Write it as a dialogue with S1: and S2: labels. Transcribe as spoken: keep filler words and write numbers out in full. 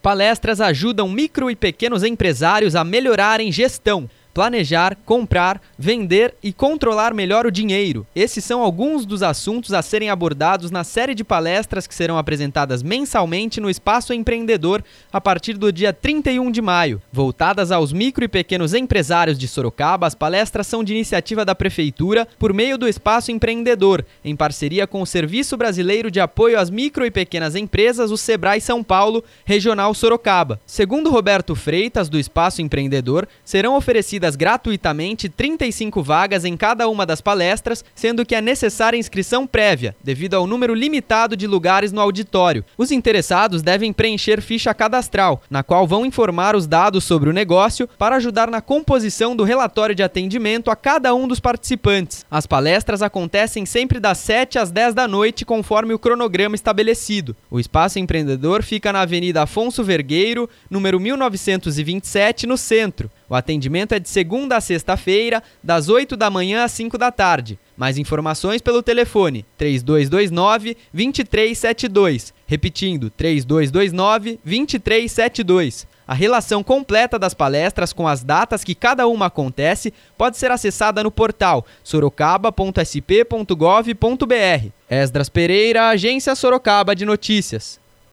S1: palestras ajudam micro e pequenos empresários a melhorarem gestão, planejar, comprar, vender e controlar melhor o dinheiro. Esses são alguns dos assuntos a serem abordados na série de palestras que serão apresentadas mensalmente no Espaço Empreendedor a partir do dia trinta e um de maio. Voltadas aos micro e pequenos empresários de Sorocaba, as palestras são de iniciativa da Prefeitura por meio do Espaço Empreendedor, em parceria com o Serviço Brasileiro de Apoio às Micro e Pequenas Empresas, o Sebrae São Paulo, Regional Sorocaba. Segundo Roberto Freitas, do Espaço Empreendedor, serão oferecidas gratuitamente trinta e cinco vagas em cada uma das palestras, sendo que é necessária inscrição prévia, devido ao número limitado de lugares no auditório. Os interessados devem preencher ficha cadastral, na qual vão informar os dados sobre o negócio para ajudar na composição do relatório de atendimento a cada um dos participantes. As palestras acontecem sempre das sete às dez da noite, conforme o cronograma estabelecido. O Espaço Empreendedor fica na Avenida Afonso Vergueiro, número mil novecentos e vinte e sete, no centro. O atendimento é de segunda a sexta-feira, das oito da manhã às cinco da tarde. Mais informações pelo telefone três dois dois nove, dois três sete dois. Repetindo, três dois dois nove, dois três sete dois. A relação completa das palestras com as datas que cada uma acontece pode ser acessada no portal sorocaba ponto s p ponto gov ponto b r. Esdras Pereira, Agência Sorocaba de Notícias.